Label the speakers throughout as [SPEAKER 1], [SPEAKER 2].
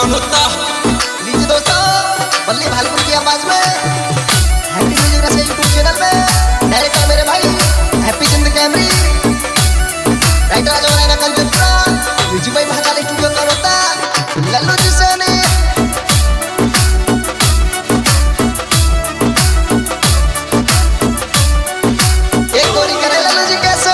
[SPEAKER 1] कौन होता?
[SPEAKER 2] लीजिए दोस्तों, बल्ली भालपुर की आवाज में happy music Rasiya YouTube channel में डायरेक्टर मेरे भाई हैप्पी चंद्र कैमरी, राइटर आज वाला कंजुप्रा म्यूजिक भाई भागाली स्टूडियो कौन होता लल्लू जी सोनी। एक गोरी करे लल्लू जी कैसे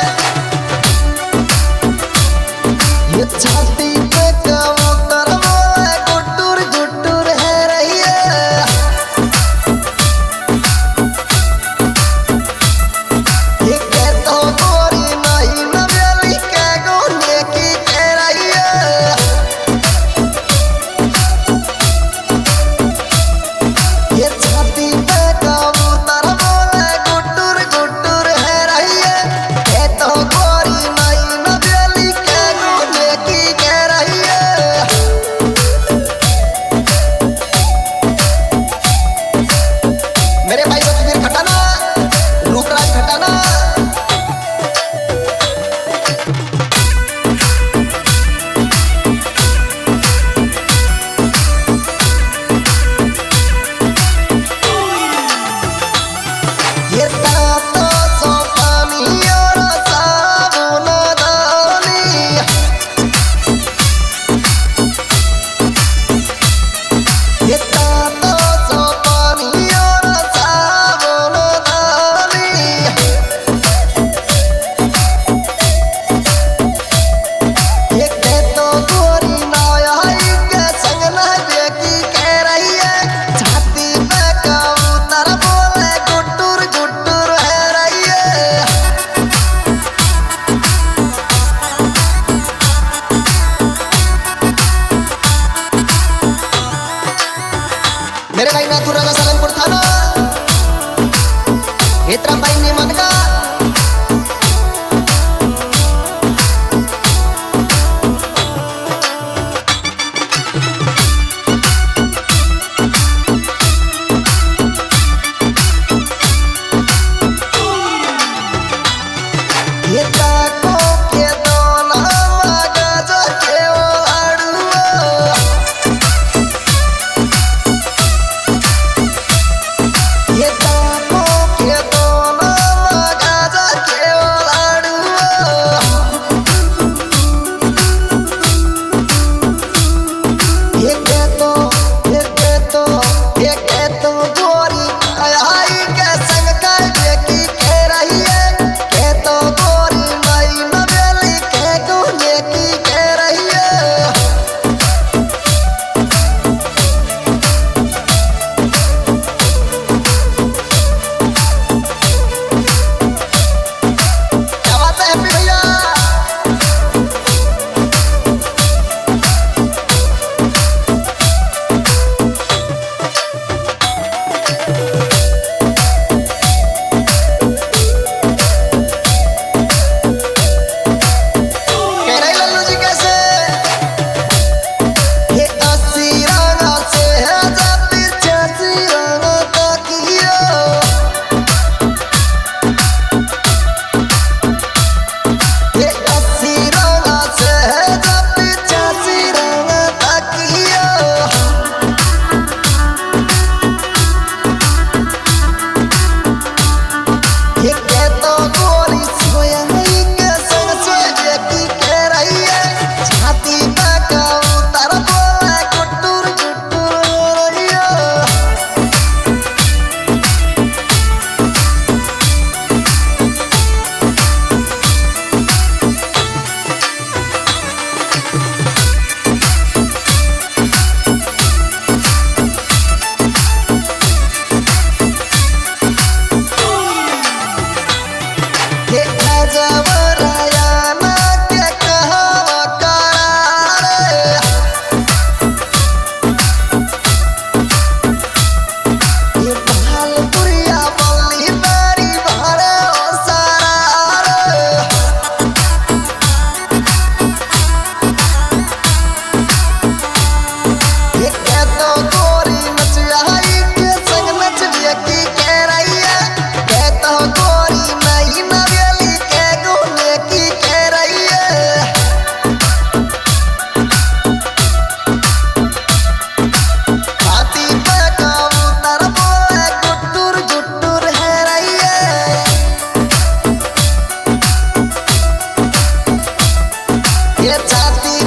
[SPEAKER 2] ये छाती पे कबूतर बोले गुट्टुर गुट्टुर है रही है। ये कहतो गोरी नहीं नवेली के गोने की कह रही है। ये छाती पे कबूतर बोले गुट्टुर गुट्टुर है रही है। कहतो गोरी नहीं नवेली के गोने की कह रही है। मेरे भाई सतवीर खटाना, रूपराज खटाना, ये तातो सो पानी और साबुन दानी। ये तातो सो पानी और साबुन दानी। ये कहतो गोरी नाई के संग नहबे की कह रही है। छाती पे कबूतर बोले गुट्टुर गुट्टुर है रही है। मेरे भाई नाथुर राजा सालनपुर थाना, हेतराम भाई नीमन का ये ताको के दोना मगज के ओढ़ुआ। ये ताको के दोना मगज के ओढ़ुआ। ये कहतो गोरी आई के संग कहबे की कह रही है। कहतो गोरी नई नवेली के गोने की कह रही है। क्या बात है हैप्पी भैया। कह रही लल्लू जी कैसे ये 80 रंगा से है जब पीछे 80 रंगा तकियो। ये 80 रंगा से है जब पीछे 80 रंगा तकियो। ये कहतो गोरी सोया नहीं के संग सोए की कह रही है। छाती पे कबूतर बोले गुट्टुर गुट्टुर रही है। ये अजब रयाना के कहावा करार। ये भालपुरिया बल्ली बड़ी भरे ओ सरार। ये कहतो गोरी नचवाई के संग नचबे की कह रही है। कहतो गोरी नहीं नवेली के गो छाती